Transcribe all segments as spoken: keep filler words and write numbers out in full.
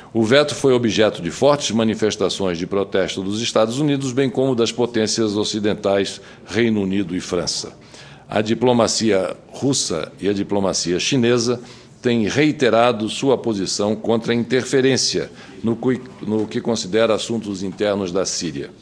O veto foi objeto de fortes manifestações de protesto dos Estados Unidos, bem como das potências ocidentais, Reino Unido e França. A diplomacia russa e a diplomacia chinesa têm reiterado sua posição contra a interferência no que, no que considera assuntos internos da Síria.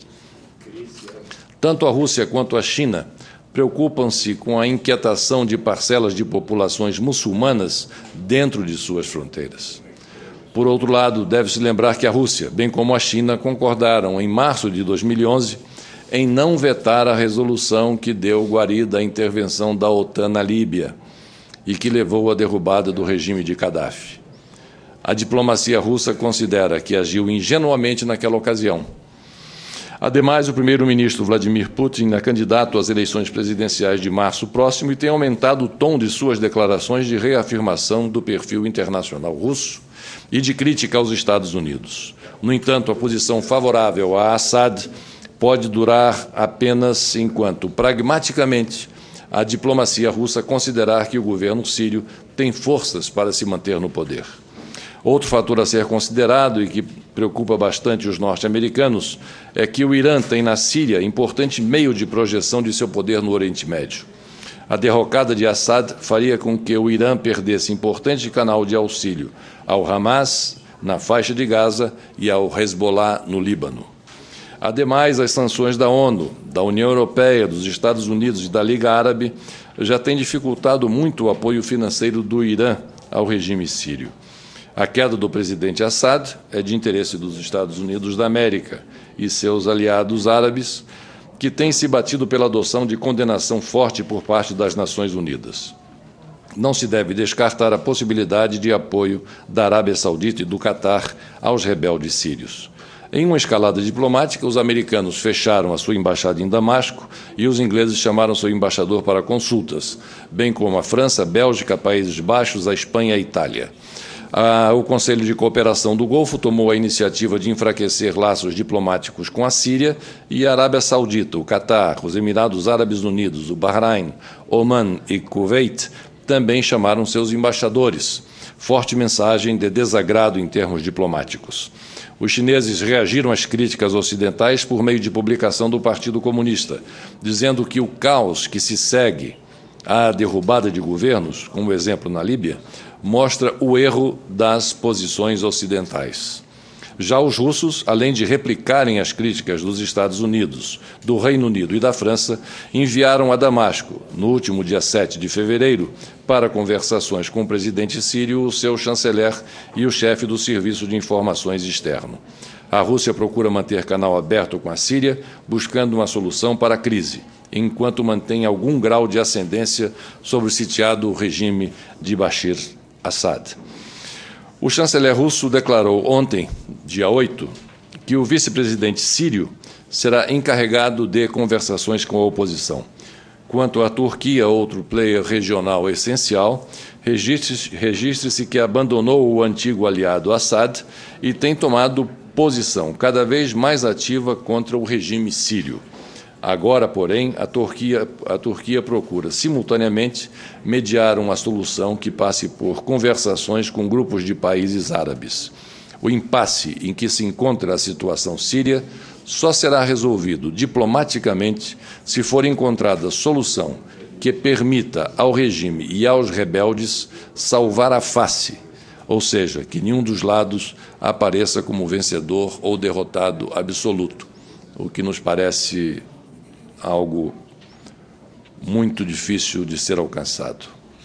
Tanto a Rússia quanto a China preocupam-se com a inquietação de parcelas de populações muçulmanas dentro de suas fronteiras. Por outro lado, deve-se lembrar que a Rússia, bem como a China, concordaram, em março de dois mil e onze, em não vetar a resolução que deu guarida à intervenção da OTAN na Líbia e que levou à derrubada do regime de Gaddafi. A diplomacia russa considera que agiu ingenuamente naquela ocasião. Ademais, o primeiro-ministro Vladimir Putin é candidato às eleições presidenciais de março próximo e tem aumentado o tom de suas declarações de reafirmação do perfil internacional russo e de crítica aos Estados Unidos. No entanto, a posição favorável a Assad pode durar apenas enquanto, pragmaticamente, a diplomacia russa considerar que o governo sírio tem forças para se manter no poder. Outro fator a ser considerado e que preocupa bastante os norte-americanos é que o Irã tem na Síria importante meio de projeção de seu poder no Oriente Médio. A derrocada de Assad faria com que o Irã perdesse importante canal de auxílio ao Hamas, na faixa de Gaza, e ao Hezbollah, no Líbano. Ademais, as sanções da ONU, da União Europeia, dos Estados Unidos e da Liga Árabe já têm dificultado muito o apoio financeiro do Irã ao regime sírio. A queda do presidente Assad é de interesse dos Estados Unidos da América e seus aliados árabes, que têm se batido pela adoção de condenação forte por parte das Nações Unidas. Não se deve descartar a possibilidade de apoio da Arábia Saudita e do Catar aos rebeldes sírios. Em uma escalada diplomática, os americanos fecharam a sua embaixada em Damasco e os ingleses chamaram seu embaixador para consultas, bem como a França, a Bélgica, Países Baixos, a Espanha e a Itália. Ah, o Conselho de Cooperação do Golfo tomou a iniciativa de enfraquecer laços diplomáticos com a Síria e a Arábia Saudita, o Catar, os Emirados Árabes Unidos, o Bahrein, Oman e Kuwait também chamaram seus embaixadores. Forte mensagem de desagrado em termos diplomáticos. Os chineses reagiram às críticas ocidentais por meio de publicação do Partido Comunista, dizendo que o caos que se segue à derrubada de governos, como exemplo na Líbia, mostra o erro das posições ocidentais. Já os russos, além de replicarem as críticas dos Estados Unidos, do Reino Unido e da França, enviaram a Damasco, no último dia sete de fevereiro, para conversações com o presidente sírio, o seu chanceler e o chefe do Serviço de Informações Externo. A Rússia procura manter canal aberto com a Síria, buscando uma solução para a crise, enquanto mantém algum grau de ascendência sobre o sitiado regime de Bashir Assad. O chanceler russo declarou ontem, dia oito, que o vice-presidente sírio será encarregado de conversações com a oposição. Quanto à Turquia, outro player regional essencial, registre-se registre-se que abandonou o antigo aliado Assad e tem tomado posição cada vez mais ativa contra o regime sírio. Agora, porém, a Turquia, a Turquia procura, simultaneamente, mediar uma solução que passe por conversações com grupos de países árabes. O impasse em que se encontra a situação síria só será resolvido diplomaticamente se for encontrada solução que permita ao regime e aos rebeldes salvar a face, ou seja, que nenhum dos lados apareça como vencedor ou derrotado absoluto, o que nos parece algo muito difícil de ser alcançado.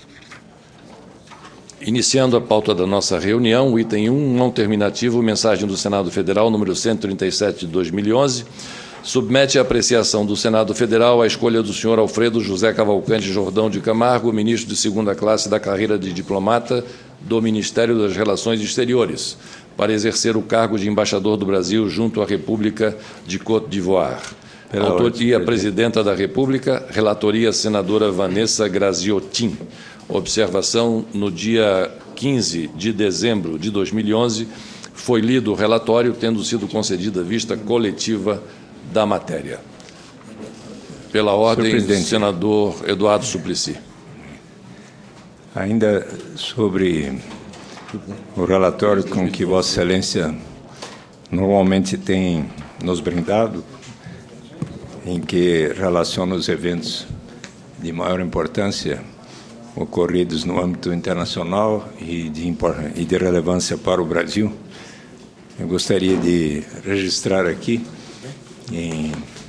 Iniciando a pauta da nossa reunião, o item um, não terminativo, mensagem do Senado Federal, número cento e trinta e sete de dois mil e onze, submete à apreciação do Senado Federal a escolha do senhor Alfredo José Cavalcante Jordão de Camargo, ministro de segunda classe da carreira de diplomata do Ministério das Relações Exteriores, para exercer o cargo de embaixador do Brasil junto à República de Côte d'Ivoire. Pela autoria, Presidenta da República. Relatoria, Senadora Vanessa Graziotin. Observação: no dia quinze de dezembro de dois mil e onze, foi lido o relatório, tendo sido concedida vista coletiva da matéria. Pela ordem, senador Eduardo Suplicy. Ainda sobre o relatório com que Vossa Excelência normalmente tem nos brindado, em que relaciona os eventos de maior importância ocorridos no âmbito internacional e de, e de relevância para o Brasil. Eu gostaria de registrar aqui, em,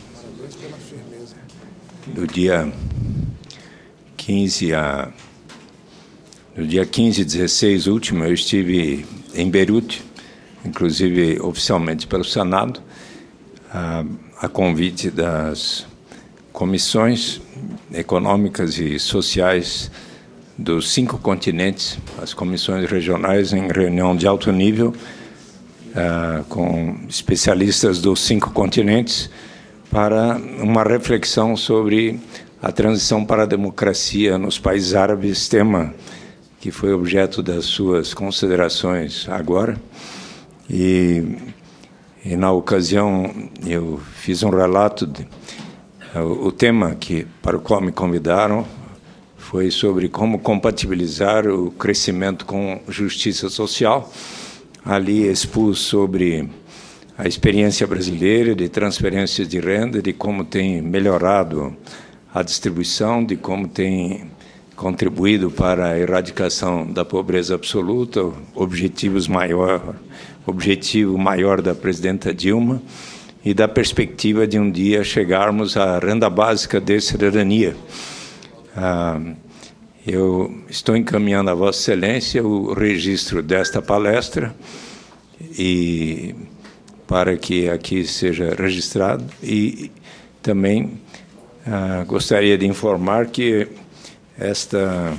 do dia quinze a no dia quinze e dezesseis último, eu estive em Beirute, inclusive oficialmente pelo Senado, a, a convite das comissões econômicas e sociais dos cinco continentes, as comissões regionais em reunião de alto nível, uh, com especialistas dos cinco continentes, para uma reflexão sobre a transição para a democracia nos países árabes, tema que foi objeto das suas considerações agora. E, e na ocasião, eu fiz um relato de, o tema que, para o qual me convidaram foi sobre como compatibilizar o crescimento com justiça social. Ali expus sobre a experiência brasileira de transferências de renda, de como tem melhorado a distribuição, de como tem contribuído para a erradicação da pobreza absoluta, objetivos maior, objetivo maior da presidenta Dilma, e da perspectiva de um dia chegarmos à renda básica de cidadania. Ah, eu estou encaminhando a Vossa Excelência o registro desta palestra e para que aqui seja registrado, e também ah, gostaria de informar que esta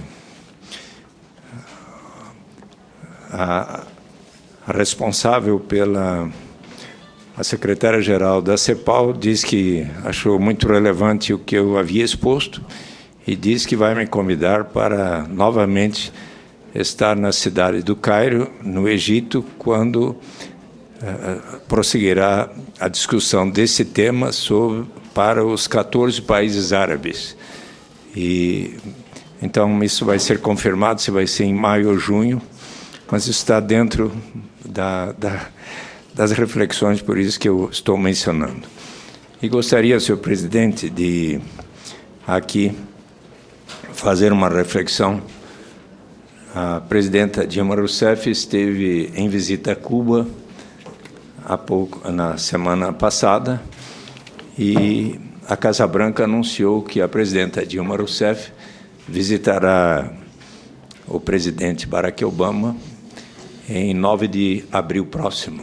a, a responsável pela a secretária-geral da CEPAL diz que achou muito relevante o que eu havia exposto e diz que vai me convidar para novamente estar na cidade do Cairo, no Egito, quando uh, prosseguirá a discussão desse tema sobre, para os quatorze países árabes. E então isso vai ser confirmado se vai ser em maio ou junho, mas está dentro da, da, das reflexões, por isso que eu estou mencionando. E gostaria, senhor presidente, de aqui fazer uma reflexão. A presidenta Dilma Rousseff esteve em visita a Cuba há pouco, na semana passada, e a Casa Branca anunciou que a presidenta Dilma Rousseff visitará o presidente Barack Obama em nove de abril próximo.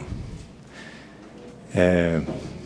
É,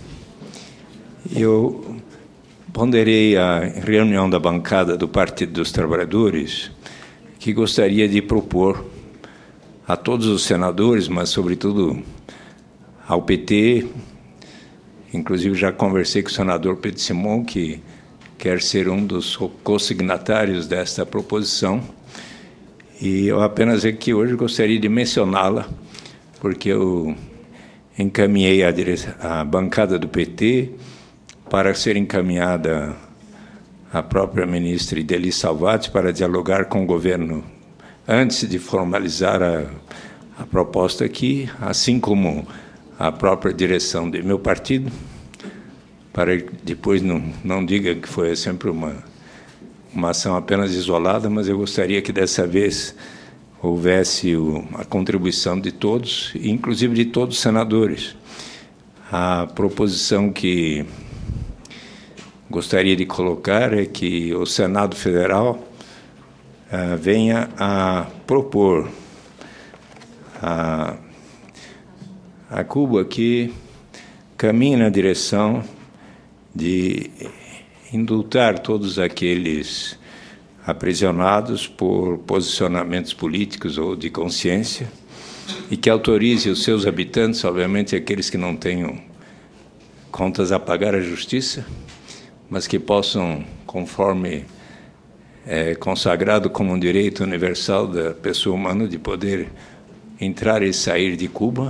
eu ponderei a reunião da bancada do Partido dos Trabalhadores, que gostaria de propor a todos os senadores, mas, sobretudo, ao P T, inclusive já conversei com o senador Pedro Simon, que quer ser um dos co-signatários desta proposição, e eu apenas aqui hoje gostaria de mencioná-la, porque eu encaminhei a, dire... a bancada do P T para ser encaminhada a própria ministra Ideli Salvati para dialogar com o governo antes de formalizar a, a proposta aqui, assim como a própria direção do meu partido, para que depois não, não diga que foi sempre uma, uma ação apenas isolada, mas eu gostaria que dessa vez houvesse o, a contribuição de todos, inclusive de todos os senadores. A proposição que gostaria de colocar é que o Senado Federal uh, venha a propor a, a Cuba que caminhe na direção de indultar todos aqueles aprisionados por posicionamentos políticos ou de consciência e que autorize os seus habitantes, obviamente aqueles que não tenham contas a pagar à justiça, mas que possam, conforme é consagrado como um direito universal da pessoa humana, de poder entrar e sair de Cuba,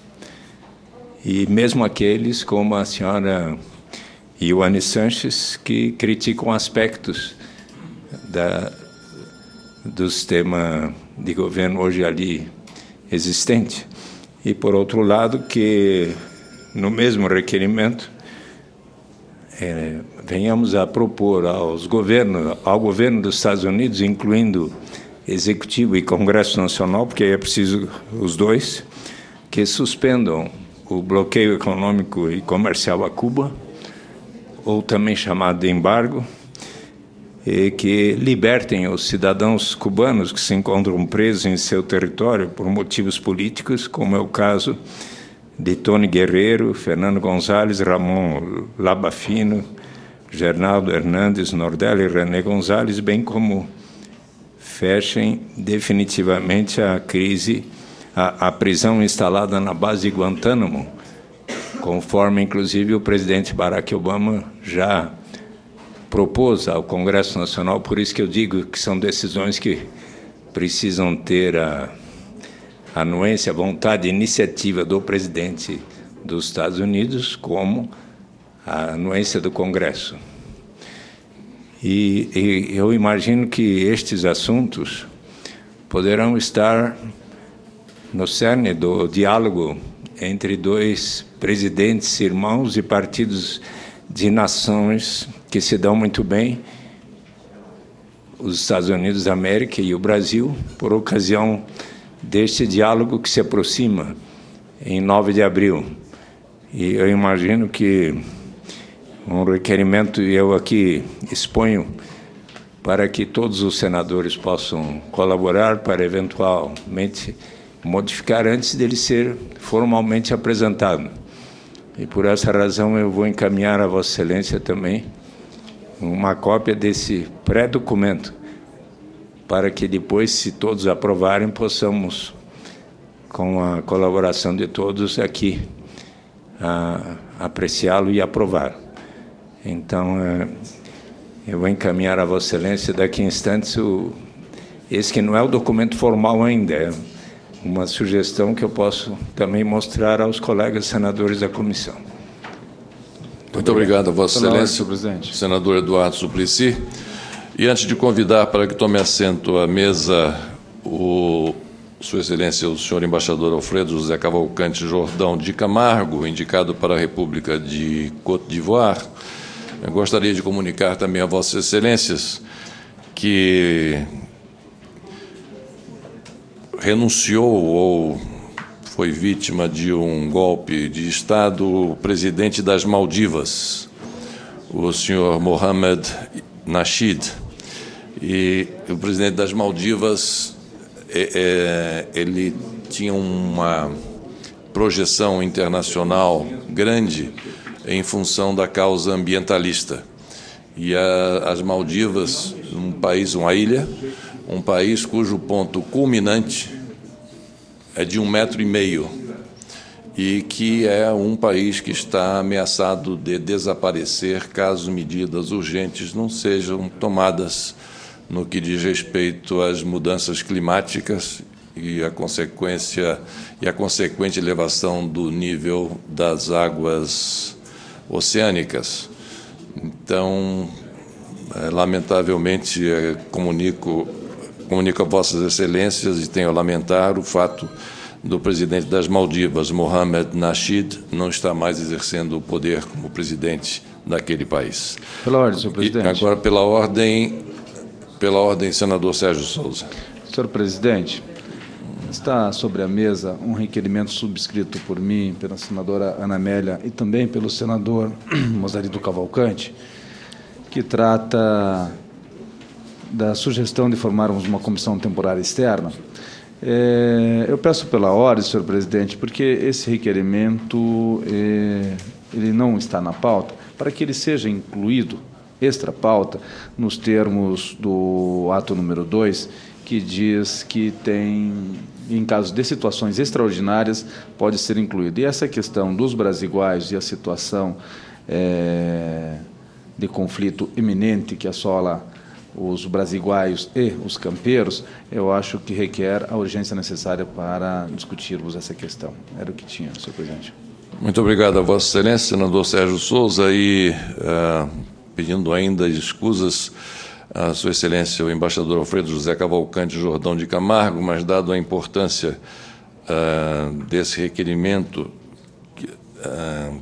e mesmo aqueles como a senhora Ioane Sanches, que criticam aspectos da, do sistema de governo hoje ali existente. E, por outro lado, que no mesmo requerimento é, venhamos a propor aos governos, ao governo dos Estados Unidos, incluindo Executivo e Congresso Nacional, porque é preciso os dois, que suspendam o bloqueio econômico e comercial a Cuba, ou também chamado de embargo, e que libertem os cidadãos cubanos que se encontram presos em seu território por motivos políticos, como é o caso de Tony Guerreiro, Fernando Gonzalez, Ramon Labafino, Gernaldo Hernandes Nordella e René Gonzalez, bem como fechem definitivamente a crise, a, a prisão instalada na base de Guantánamo, conforme, inclusive, o presidente Barack Obama já propôs ao Congresso Nacional. Por isso que eu digo que são decisões que precisam ter a, a anuência, a vontade, a iniciativa do presidente dos Estados Unidos, como a anuência do Congresso. E, e eu imagino que estes assuntos poderão estar no cerne do diálogo entre dois presidentes irmãos e partidos de nações que se dão muito bem, os Estados Unidos da América e o Brasil, por ocasião deste diálogo que se aproxima em nove de abril. E eu imagino que um requerimento, e eu aqui exponho, para que todos os senadores possam colaborar para, eventualmente, modificar antes dele ser formalmente apresentado. E, por essa razão, eu vou encaminhar a Vossa Excelência também uma cópia desse pré-documento, para que depois, se todos aprovarem, possamos, com a colaboração de todos aqui, a, apreciá-lo e aprovar. Então, eu vou encaminhar a Vossa Excelência daqui a instantes o, esse que não é o documento formal ainda, é uma sugestão que eu posso também mostrar aos colegas senadores da comissão. Muito obrigado a Vossa Excelência, presidente. Senador Eduardo Suplicy. E antes de convidar para que tome assento à mesa o Sua Excelência, o senhor embaixador Alfredo José Cavalcante Jordão de Camargo, indicado para a República de Côte d'Ivoire, eu gostaria de comunicar também a Vossas Excelências que renunciou ou foi vítima de um golpe de Estado o presidente das Maldivas, o senhor Mohamed Nasheed. E o presidente das Maldivas, é, é, ele tinha uma projeção internacional grande em função da causa ambientalista. E a, as Maldivas, um país, uma ilha, um país cujo ponto culminante é de um metro e meio e que é um país que está ameaçado de desaparecer caso medidas urgentes não sejam tomadas no que diz respeito às mudanças climáticas e a consequência e a consequente elevação do nível das águas oceânicas. Então, é, lamentavelmente, é, comunico Comunico a Vossas Excelências e tenho a lamentar o fato do presidente das Maldivas, Mohamed Nasheed, não estar mais exercendo o poder como presidente daquele país. Pela ordem, senhor presidente. E agora, pela ordem, pela ordem, senador Sérgio Souza. Senhor presidente, está sobre a mesa um requerimento subscrito por mim, pela senadora Ana Amélia e também pelo senador Mosarido Cavalcante, que trata da sugestão de formarmos uma comissão temporária externa. É, eu peço pela ordem, senhor presidente, porque esse requerimento é, ele não está na pauta, para que ele seja incluído, extra pauta, nos termos do ato número dois, que diz que tem, em caso de situações extraordinárias, pode ser incluído. E essa questão dos brasiguaios e a situação é, de conflito iminente que assola os brasiguaios e os campeiros, eu acho que requer a urgência necessária para discutirmos essa questão. Era o que tinha, senhor presidente. Muito obrigado a Vossa Excelência, senador Sérgio Souza, e uh, pedindo ainda escusas a Sua Excelência, o embaixador Alfredo José Cavalcante Jordão de Camargo, mas dado a importância uh, desse requerimento uh,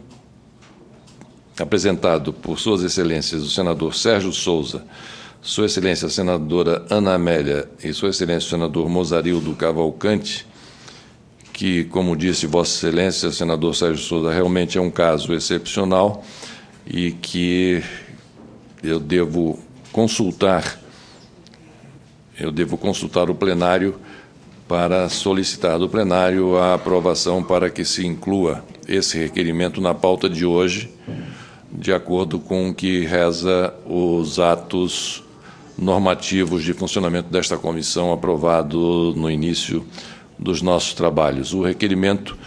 apresentado por Suas Excelências o senador Sérgio Souza, Sua Excelência a senadora Ana Amélia e Sua Excelência o senador Mozarildo Cavalcante, que, como disse Vossa Excelência, senador Sérgio Souza, realmente é um caso excepcional e que eu devo consultar, eu devo consultar o plenário para solicitar do plenário a aprovação para que se inclua esse requerimento na pauta de hoje, de acordo com o que reza os atos normativos de funcionamento desta comissão aprovado no início dos nossos trabalhos. O requerimento,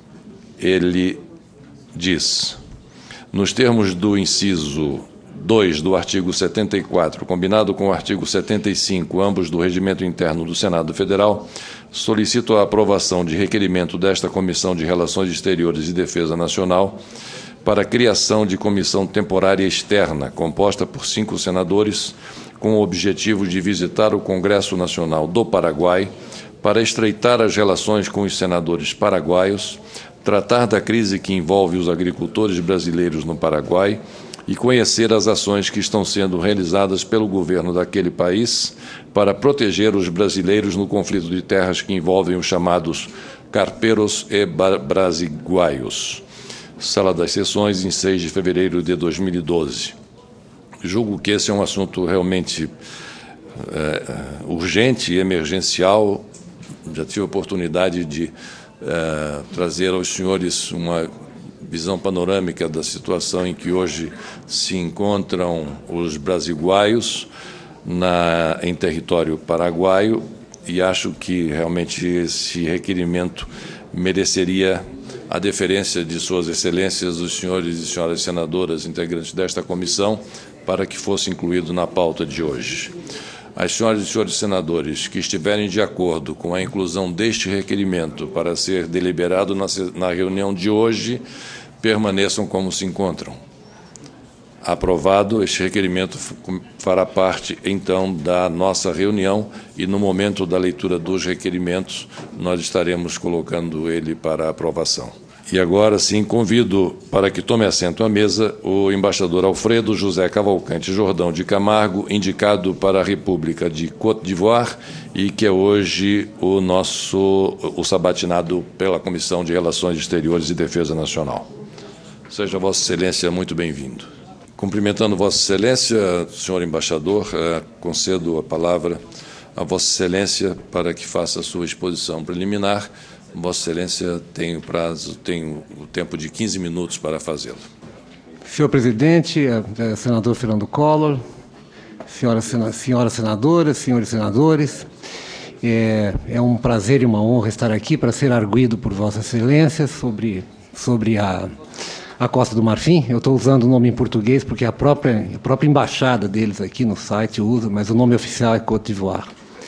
ele diz, nos termos do inciso dois do artigo setenta e quatro, combinado com o artigo setenta e cinco, ambos do Regimento Interno do Senado Federal, solicito a aprovação de requerimento desta Comissão de Relações Exteriores e Defesa Nacional para a criação de comissão temporária externa, composta por cinco senadores, com o objetivo de visitar o Congresso Nacional do Paraguai para estreitar as relações com os senadores paraguaios, tratar da crise que envolve os agricultores brasileiros no Paraguai e conhecer as ações que estão sendo realizadas pelo governo daquele país para proteger os brasileiros no conflito de terras que envolvem os chamados carpeiros e brasiguaios. Sala das Sessões, em seis de fevereiro de dois mil e doze. Julgo que esse é um assunto realmente é, urgente e emergencial. Já tive a oportunidade de é, trazer aos senhores uma visão panorâmica da situação em que hoje se encontram os brasiguaios na, em território paraguaio, e acho que realmente esse requerimento mereceria a deferência de Suas Excelências, os senhores e senhoras senadoras integrantes desta comissão, para que fosse incluído na pauta de hoje. As senhoras e senhores senadores que estiverem de acordo com a inclusão deste requerimento para ser deliberado na, na reunião de hoje, permaneçam como se encontram. Aprovado, este requerimento fará parte, então, da nossa reunião e, no momento da leitura dos requerimentos, nós estaremos colocando ele para aprovação. E agora, sim, convido para que tome assento à mesa o embaixador Alfredo José Cavalcante Jordão de Camargo, indicado para a República de Côte d'Ivoire e que é hoje o nosso o sabatinado pela Comissão de Relações Exteriores e Defesa Nacional. Seja Vossa Excelência muito bem-vindo. Cumprimentando Vossa Excelência, senhor embaixador, concedo a palavra a Vossa Excelência para que faça a sua exposição preliminar. Vossa Excelência tem o prazo, tem o tempo de quinze minutos para fazê-lo. Senhor Presidente, senador Fernando Collor, senhoras, senhoras senadoras, senhores senadores, é, é um prazer e uma honra estar aqui para ser arguido por Vossa Excelência sobre, sobre a, a Costa do Marfim. Eu estou usando o nome em português porque a própria, a própria embaixada deles aqui no site usa, mas o nome oficial é Côte d'Ivoire.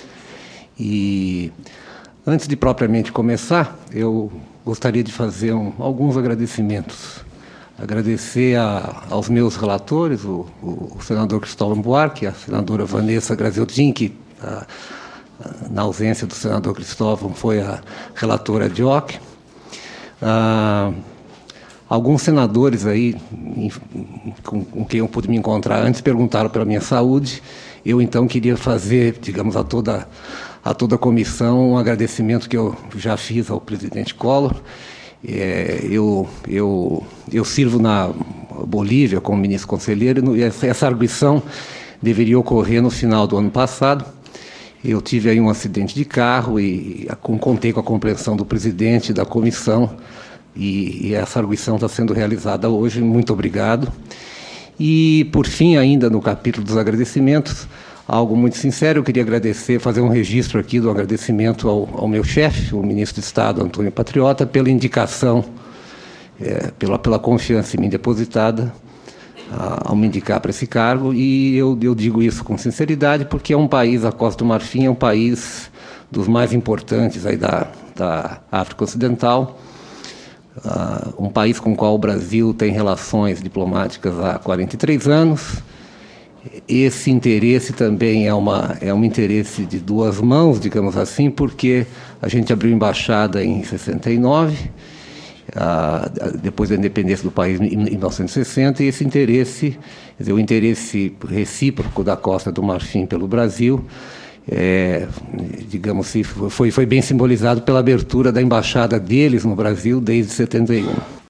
E antes de propriamente começar, eu gostaria de fazer um, alguns agradecimentos. Agradecer a, aos meus relatores, o, o, o senador Cristóvão Buarque, a senadora Vanessa Graziotin, que, a, a, na ausência do senador Cristóvão, foi a relatora ad hoc. Ah, alguns senadores aí, em, com, com quem eu pude me encontrar antes, perguntaram pela minha saúde. Eu, então, queria fazer, digamos, a toda... a toda a comissão, um agradecimento que eu já fiz ao presidente Collor. É, eu, eu, eu sirvo na Bolívia como ministro conselheiro e essa, essa arguição deveria ocorrer no final do ano passado. Eu tive aí um acidente de carro e, e contei com a compreensão do presidente da comissão e, e essa arguição está sendo realizada hoje. Muito obrigado. E, por fim, ainda no capítulo dos agradecimentos, algo muito sincero, eu queria agradecer, fazer um registro aqui do agradecimento ao, ao meu chefe, o ministro de Estado, Antônio Patriota, pela indicação, é, pela, pela confiança em mim depositada, a, ao me indicar para esse cargo, e eu, eu digo isso com sinceridade, porque é um país, a Costa do Marfim é um país dos mais importantes aí da, da África Ocidental, uh, um país com o qual o Brasil tem relações diplomáticas há quarenta e três anos, esse interesse também é, uma, é um interesse de duas mãos, digamos assim, porque a gente abriu embaixada em sessenta e nove, a, a, depois da independência do país em mil novecentos e sessenta, e esse interesse, quer dizer, o interesse recíproco da Costa do Marfim pelo Brasil, é, digamos assim, foi, foi bem simbolizado pela abertura da embaixada deles no Brasil desde setenta e um.